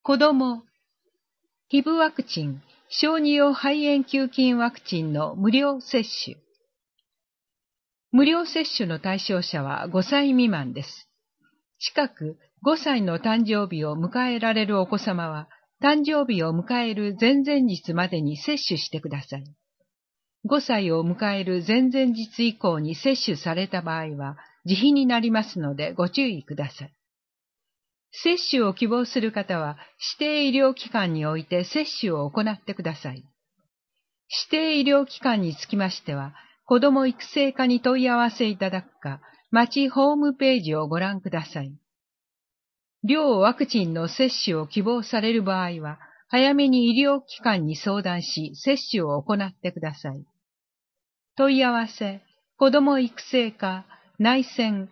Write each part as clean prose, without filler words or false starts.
子供、HIVワクチン、小児用肺炎球菌ワクチンの無料接種。無料接種の対象者は5歳未満です。近く5歳の誕生日を迎えられるお子様は、誕生日を迎える前々日までに接種してください。5歳を迎える前々日以降に接種された場合は、自費になりますのでご注意ください。接種を希望する方は、指定医療機関において接種を行ってください。指定医療機関につきましては、子ども育成課に問い合わせいただくか、町ホームページをご覧ください。両ワクチンの接種を希望される場合は、早めに医療機関に相談し、接種を行ってください。問い合わせ、子ども育成課、内線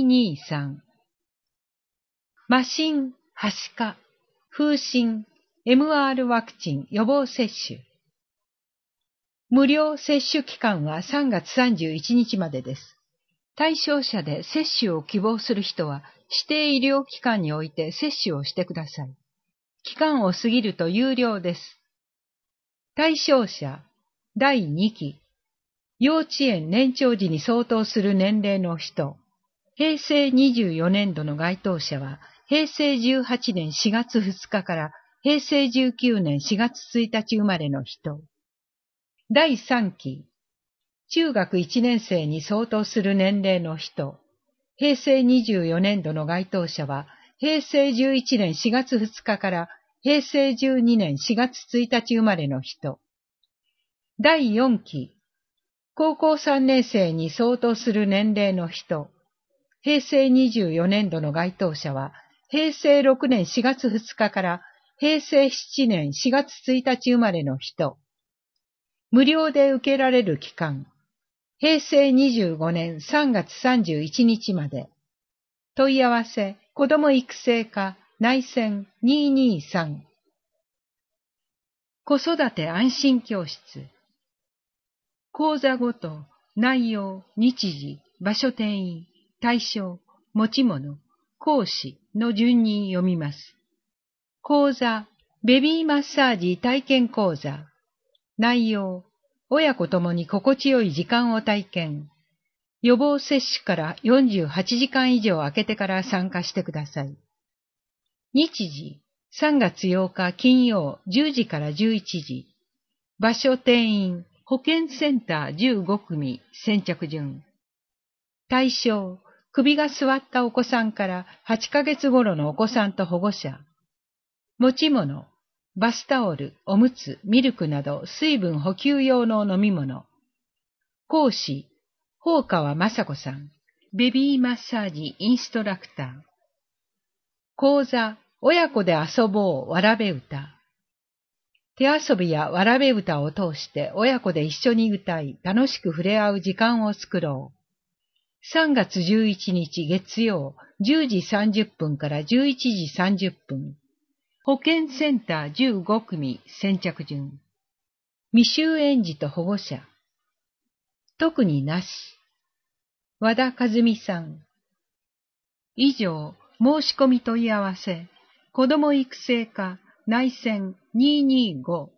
223。麻疹、はしか、風疹、MR ワクチン予防接種。無料接種期間は3月31日までです。対象者で接種を希望する人は、指定医療機関において接種をしてください。期間を過ぎると有料です。対象者、第2期、幼稚園年長児に相当する年齢の人、平成24年度の該当者は、平成18年4月2日から平成19年4月1日生まれの人、第3期、中学1年生に相当する年齢の人、平成24年度の該当者は、平成11年4月2日から平成12年4月1日生まれの人。第4期、高校3年生に相当する年齢の人。平成24年度の該当者は、平成6年4月2日から平成7年4月1日生まれの人。無料で受けられる期間。平成25年3月31日まで。問い合わせ、子ども育成課、内線223。子育て安心教室。講座ごと、内容、日時、場所定員、対象、持ち物、講師の順に読みます。講座、ベビーマッサージ体験講座。内容、親子ともに心地よい時間を体験。予防接種から48時間以上空けてから参加してください。日時、3月8日金曜10時から11時。場所定員、保健センター15組先着順。対象、首が座ったお子さんから8ヶ月頃のお子さんと保護者。持ち物、バスタオル、おむつ、ミルクなど水分補給用の飲み物。講師、大川雅子さん、ベビーマッサージインストラクター。講座、親子で遊ぼうわらべ歌。手遊びやわらべ歌を通して親子で一緒に歌い、楽しく触れ合う時間を作ろう。3月11日月曜、10時30分から11時30分。保健センター15組先着順。未就園児と保護者。特になし。和田和美さん。以上、申し込み問い合わせ、子ども育成課内線225。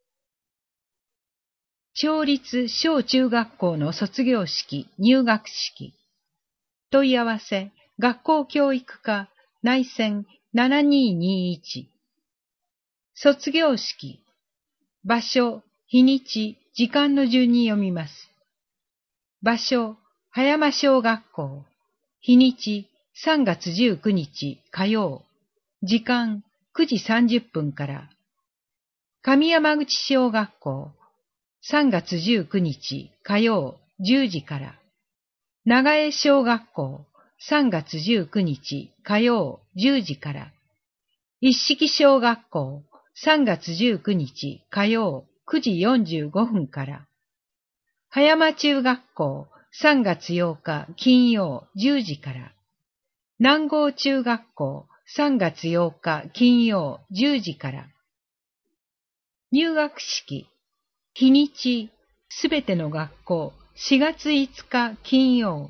町立小中学校の卒業式、入学式。問い合わせ、学校教育課内線7221。卒業式。場所、日にち、時間の順に読みます。場所、葉山小学校。日にち、3月19日火曜。時間、9時30分から。上山口小学校。3月19日火曜10時から。長江小学校。3月19日火曜10時から。一色小学校。3月19日火曜9時45分から。葉山中学校3月8日金曜10時から。南郷中学校3月8日金曜10時から。入学式、日にち、すべての学校4月5日金曜。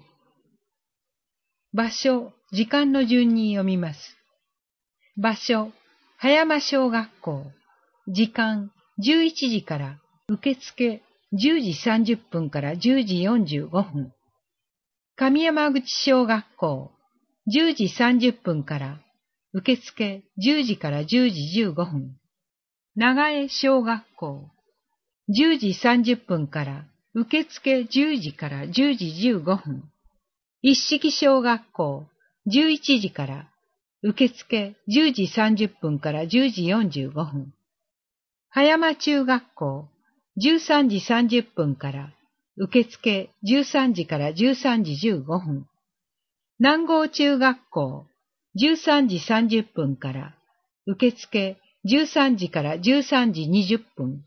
場所、時間の順に読みます。場所、 葉山小学校、時間11時から受付10時30分から10時45分。上山口小学校、10時30分から受付10時から10時15分。長江小学校、10時30分から受付10時から10時15分。一色小学校、11時から受付10時30分から10時45分。葉山中学校、13時30分から受付13時から13時15分。南郷中学校、13時30分から受付13時から13時20分。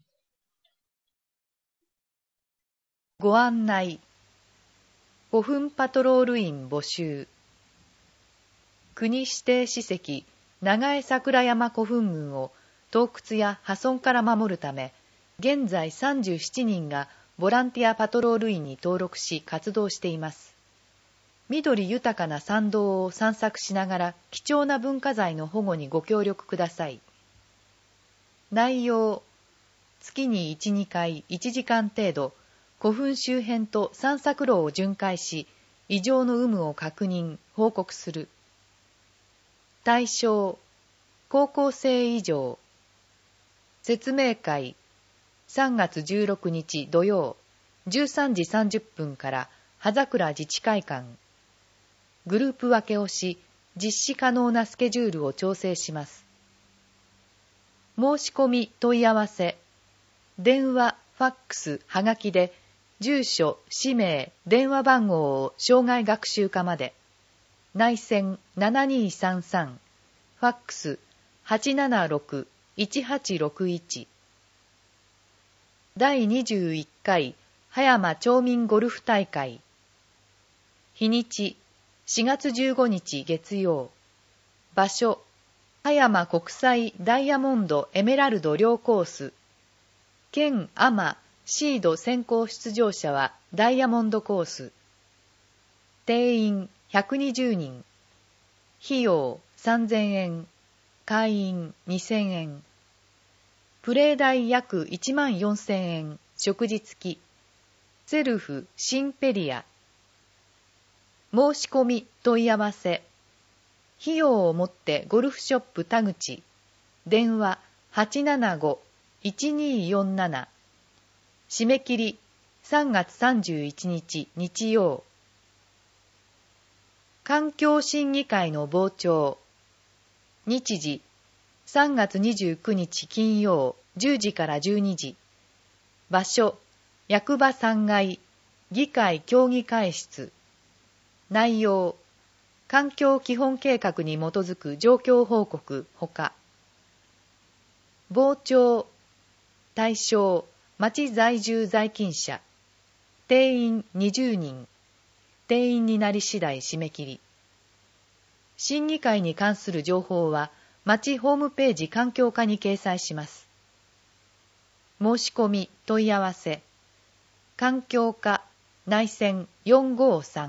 ご案内。古墳パトロール員募集。国指定史跡長江桜山古墳群を盗掘や破損から守るため、現在37人がボランティアパトロール員に登録し活動しています。緑豊かな参道を散策しながら貴重な文化財の保護にご協力ください。内容、月に1、2回1時間程度、古墳周辺と散策路を巡回し、異常の有無を確認、報告する。対象、高校生以上。説明会、3月16日土曜、13時30分から葉桜自治会館。グループ分けをし、実施可能なスケジュールを調整します。申し込み問い合わせ、電話、ファックス、はがきで、住所、氏名、電話番号を生涯学習課まで。内線7233、ファックス876-1861。第21回葉山町民ゴルフ大会。日にち4月15日月曜。場所葉山国際ダイヤモンドエメラルド両コース。県アマシード先行出場者はダイヤモンドコース。定員120人。費用3000円。会員2000円。プレー代約14000円。食事付き。セルフシンペリア。申し込み問い合わせ。費用をもってゴルフショップ田口。電話875-1247。締め切り3月31日日曜。環境審議会の傍聴。日時3月29日金曜10時から12時。場所役場3階議会協議会室。内容環境基本計画に基づく状況報告ほか。傍聴対象町在住在勤者。定員20人。定員になり次第締め切り。審議会に関する情報は町ホームページ環境課に掲載します。申し込み問い合わせ。環境課内線453。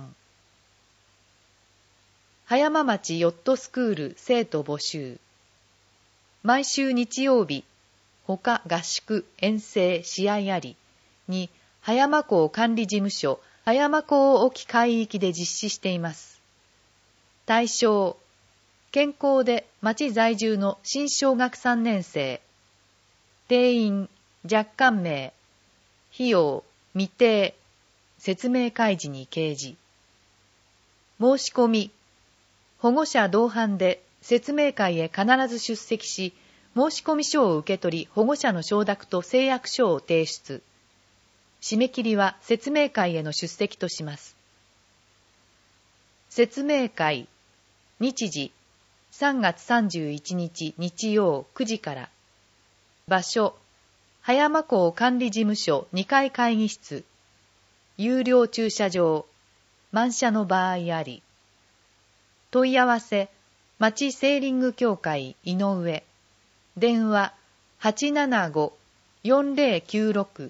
葉山町ヨットスクール生徒募集。毎週日曜日、他合宿、遠征、試合ありに葉山港管理事務所葉山港沖海域で実施しています。対象、健康で町在住の新小学3年生。定員、若干名。費用、未定。説明会時に掲示。申し込み。保護者同伴で説明会へ必ず出席し、申込書を受け取り、保護者の承諾と誓約書を提出。締め切りは説明会への出席とします。説明会。日時3月31日日曜9時から。場所葉山港管理事務所2階会議室。有料駐車場。満車の場合あり。問い合わせ町セーリング協会井上。電話875-4096。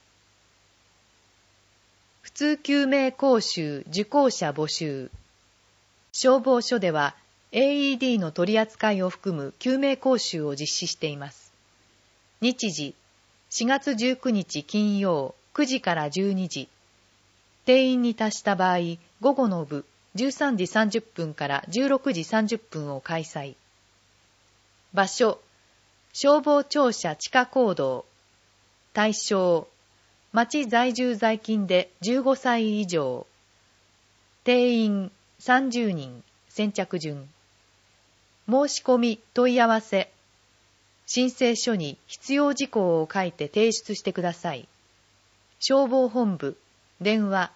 普通救命講習受講者募集。消防署では AED の取り扱いを含む救命講習を実施しています。日時、4月19日金曜9時から12時。定員に達した場合、午後の部13時30分から16時30分を開催。場所、消防庁舎地下講堂。対象、町在住在勤で15歳以上。定員30人。先着順。申し込み問い合わせ。申請書に必要事項を書いて提出してください。消防本部、電話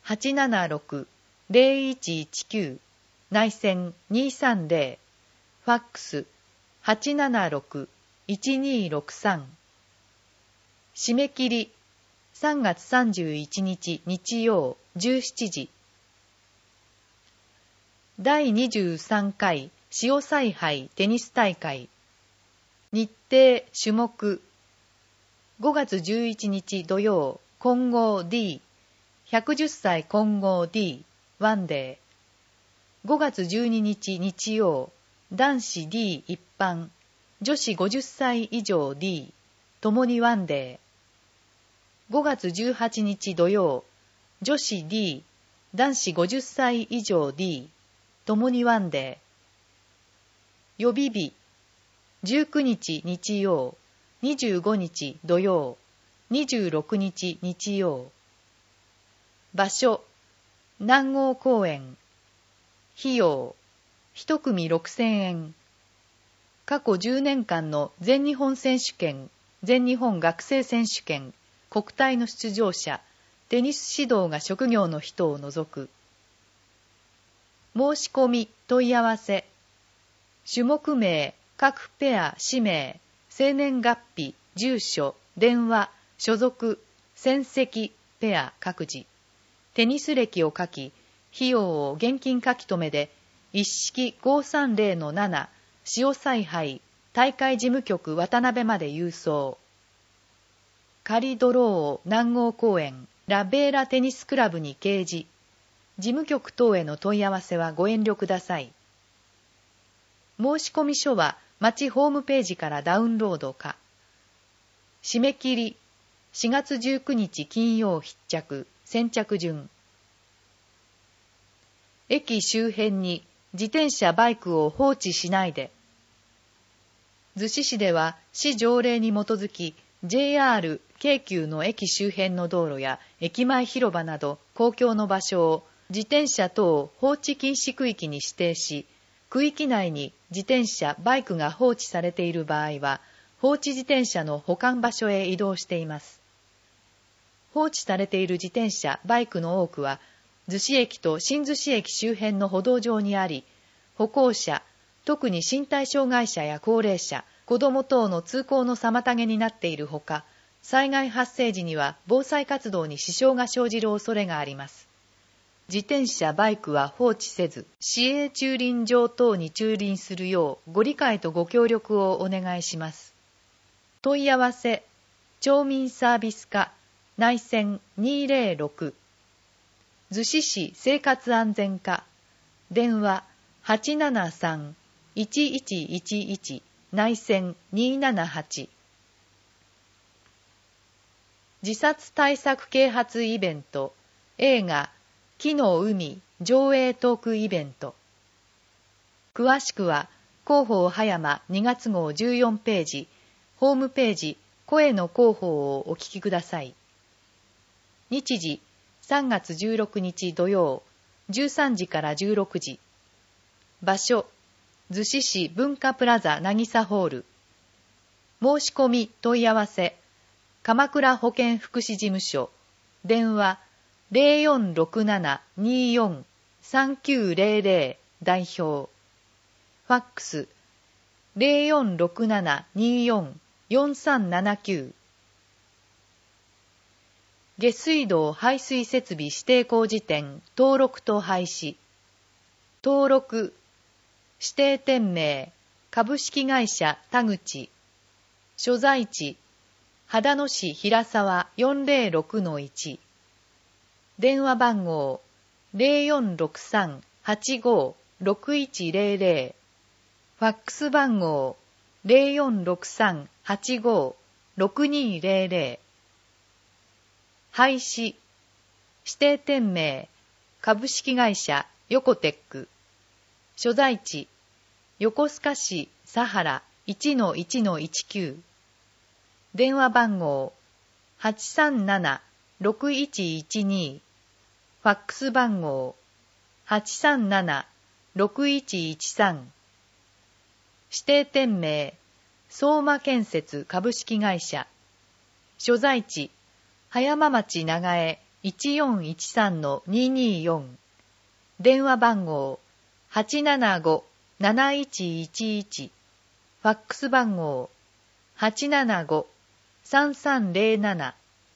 876-0119 内線230、ファックス 876-1263。締め切り3月31日日曜17時。第23回潮采杯テニス大会。日程種目。5月11日土曜混合 D、110歳混合 D、ワンデー。5月12日日曜男子 D 一般、女子50歳以上 D、ともにワンデー。5月18日土曜女子 D、男子50歳以上 D、ともにワンデー。予備日、19日日曜、25日土曜、26日日曜。場所、南郷公園。費用、1組6000円。過去10年間の全日本選手権、全日本学生選手権、国体の出場者、テニス指導が職業の人を除く。申し込み問い合わせ。種目名、各ペア氏名、生年月日、住所、電話、所属、戦績、ペア各自。テニス歴を書き、費用を現金書き留めで、一式530-7、潮采杯、大会事務局渡辺まで郵送。仮ドロー南郷公園、ラベーラテニスクラブに掲示。事務局等への問い合わせはご遠慮ください。申し込み書は町ホームページからダウンロードか。締め切り4月19日金曜必着、先着順。駅周辺に自転車バイクを放置しないで。逗子市では市条例に基づき JR 京急の駅周辺の道路や駅前広場など公共の場所を自転車等放置禁止区域に指定し、区域内に自転車、バイクが放置されている場合は、放置自転車の保管場所へ移動しています。放置されている自転車、バイクの多くは、逗子駅と新逗子駅周辺の歩道上にあり、歩行者、特に身体障害者や高齢者、子ども等の通行の妨げになっているほか、災害発生時には防災活動に支障が生じる恐れがあります。自転車、バイクは放置せず、市営駐輪場等に駐輪するようご理解とご協力をお願いします。問い合わせ、町民サービス課、内線206、逗子市生活安全課、電話873-1111、内線278。自殺対策啓発イベント、映画、木の海上映トークイベント。詳しくは広報葉山2月号14ページ、ホームページ声の広報をお聞きください。日時3月16日土曜13時から16時。場所逗子市文化プラザ渚ホール。申し込み問い合わせ鎌倉保健福祉事務所。電話0467243900代表。ファックス0467244379。下水道排水設備指定工事店登録と廃止。登録指定店名株式会社田口。所在地秦野市平沢 406-1。電話番号 0463-85-0000。 0100、ファックス番号 0463856200、廃止、指定店名、株式会社ヨコテック、所在地、横須賀市佐原 1-1-19、電話番号 837-6112、ファックス番号 837-6113、指定店名、相馬建設株式会社、所在地、葉山町長江 1413-224、電話番号 875-7111、ファックス番号 875-3307。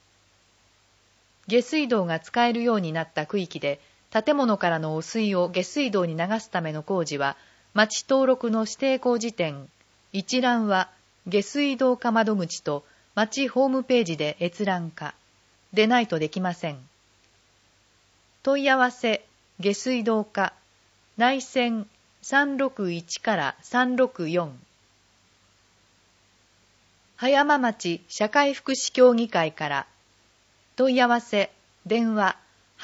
下水道が使えるようになった区域で、建物からの汚水を下水道に流すための工事は、町登録の指定工事店、一覧は下水道課窓口と町ホームページで閲覧可。でないとできません。問い合わせ、下水道課、内線361から364。葉山町社会福祉協議会から、問い合わせ、電話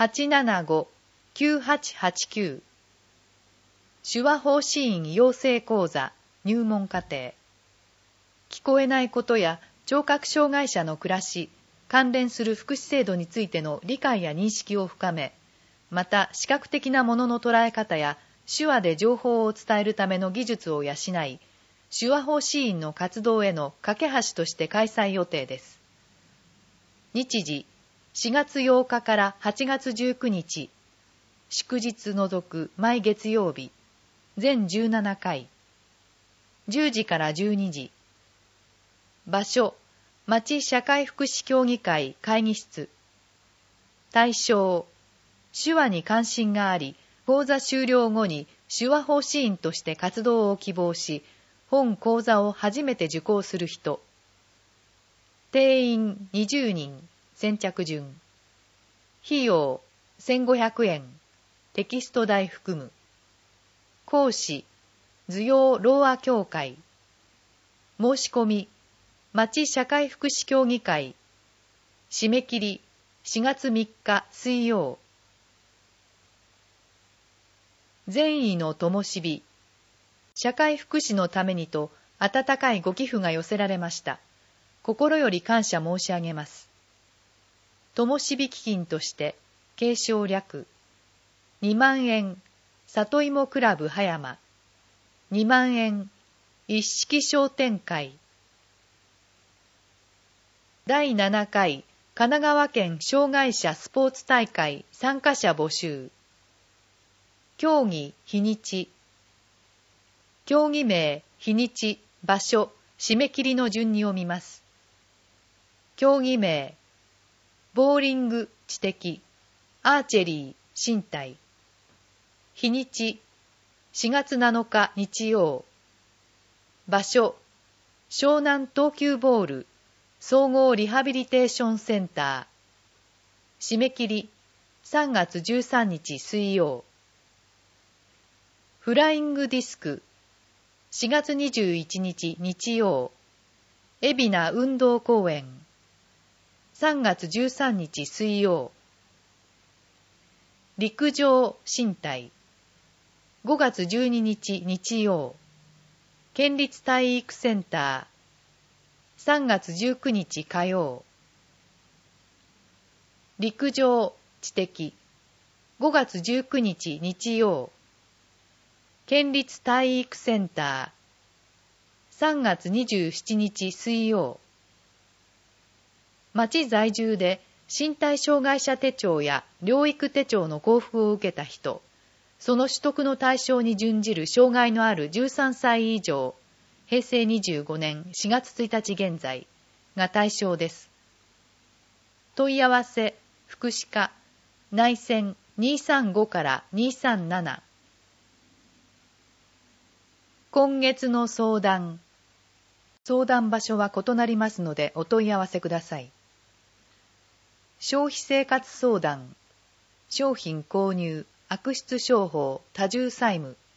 875-9889。手話法師院養成講座入門課程。聞こえないことや聴覚障害者の暮らし、関連する福祉制度についての理解や認識を深め、また視覚的なものの捉え方や手話で情報を伝えるための技術を養い、手話法師院の活動への架け橋として開催予定です。日時、4月8日から8月19日、祝日除く毎月曜日、全17回、10時から12時。場所、町社会福祉協議会会議室。対象、手話に関心があり、講座終了後に手話法師院として活動を希望し、本講座を初めて受講する人。定員20人、先着順。費用1500円、テキスト代含む。講師、図養ろうあ協会。申し込み、町社会福祉協議会。締め切り、4月3日水曜。善意の灯火。社会福祉のためにと温かいご寄付が寄せられました。心より感謝申し上げます。灯火基金として、継承略。2万円、里芋クラブ葉山。2万円、一式商店会。第7回神奈川県障害者スポーツ大会参加者募集。競技日にち。競技名、日にち、場所、締め切りの順に読みます。競技名、ボーリング知的、アーチェリー身体。日にち、4月7日日曜。場所、湘南東急ボール総合リハビリテーションセンター。締め切り、3月13日水曜。フライングディスク、4月21日日曜。海老名運動公園。3月13日水曜。陸上身体。5月12日日曜。県立体育センター。3月19日火曜。陸上知的。5月19日日曜。県立体育センター。3月27日水曜。町在住で身体障害者手帳や療育手帳の交付を受けた人、その取得の対象に準じる障害のある13歳以上、平成25年4月1日現在が対象です。問い合わせ、福祉課、内線235から237。今月の相談。相談場所は異なりますのでお問い合わせください。消費生活相談。商品購入、悪質商法、多重債務。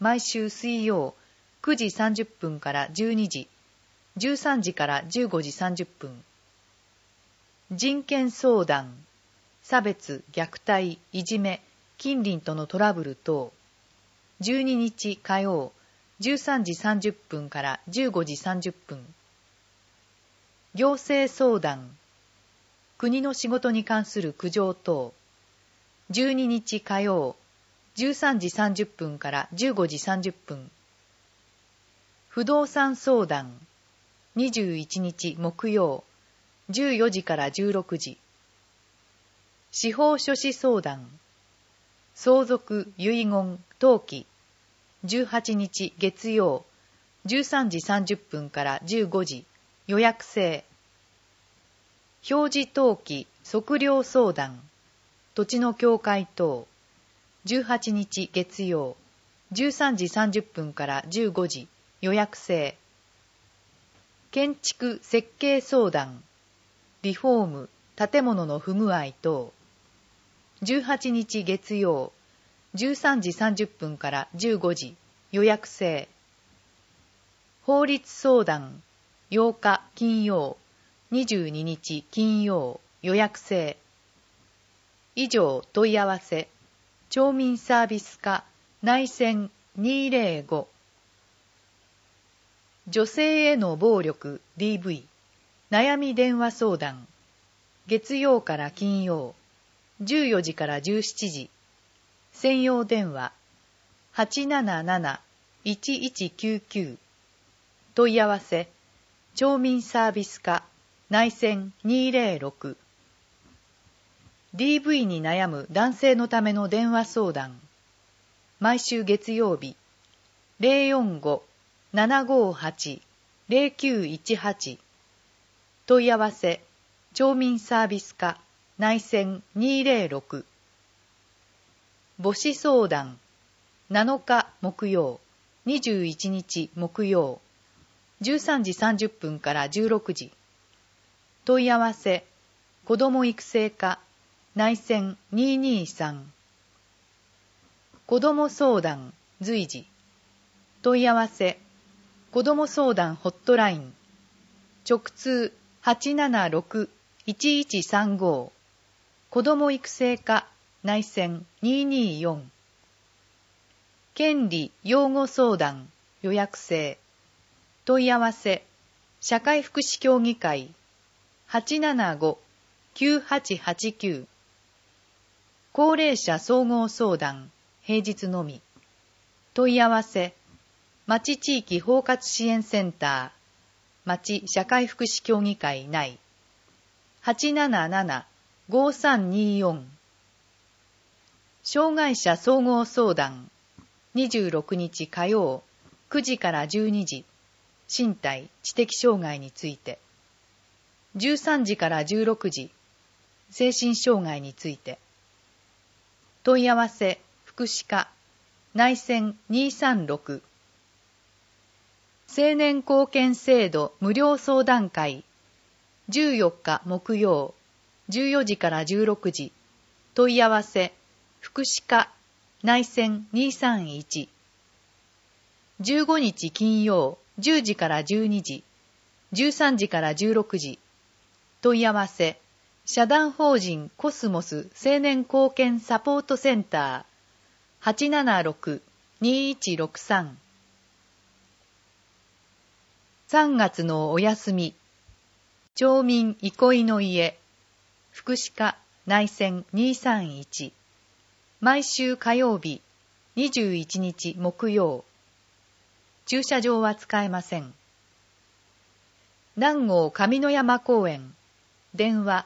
毎週水曜9時30分から12時、13時から15時30分。人権相談、差別、虐待、いじめ、近隣とのトラブル等。12日火曜、13時30分から15時30分。行政相談、国の仕事に関する苦情等。12日火曜、13時30分から15時30分。不動産相談、21日木曜、14時から16時。司法書士相談、相続、遺言、登記、18日月曜、13時30分から15時、予約制。表示登記、測量相談、土地の境界等、18日月曜、13時30分から15時、予約制。建築設計相談、リフォーム、建物の不具合等、18日月曜、13時30分から15時、予約制。法律相談、8日金曜、22日金曜、予約制。以上問い合わせ、町民サービス課内線205。女性への暴力 DV、悩み電話相談、月曜から金曜、14時から17時、専用電話 877-1199。問い合わせ、町民サービス課内線206。DV に悩む男性のための電話相談。毎週月曜日、045-758-0918。問い合わせ、町民サービス課内線206。母子相談、7日木曜、21日木曜、13時30分から16時。問い合わせ、子ども育成課内線223。子ども相談随時。問い合わせ、子ども相談ホットライン、直通 876-1135。子ども育成課内線224。権利擁護相談予約制。問い合わせ、社会福祉協議会 875-9889。高齢者総合相談平日のみ。問い合わせ、町地域包括支援センター町社会福祉協議会内 877-5324。障害者総合相談26日火曜9時から12時。身体知的障害について。13時から16時。精神障害について。問い合わせ福祉課内線236。青年貢献制度無料相談会14日木曜14時から16時。問い合わせ福祉課内線231。15日金曜10時から12時、13時から16時。問い合わせ、社団法人コスモス青年貢献サポートセンター 876-2163。3月のお休み、町民憩いの家、福祉課内線231。毎週火曜日、21日木曜。駐車場は使えません。南郷上野山公園、電話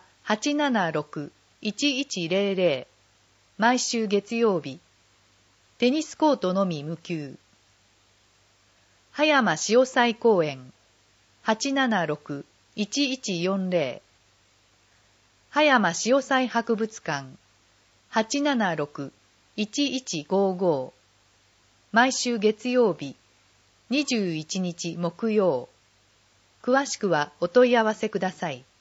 876-1100。毎週月曜日。テニスコートのみ無給。葉山潮祭公園、876-1140。葉山潮祭博物館、876-1155。毎週月曜日。21日木曜。詳しくはお問い合わせください。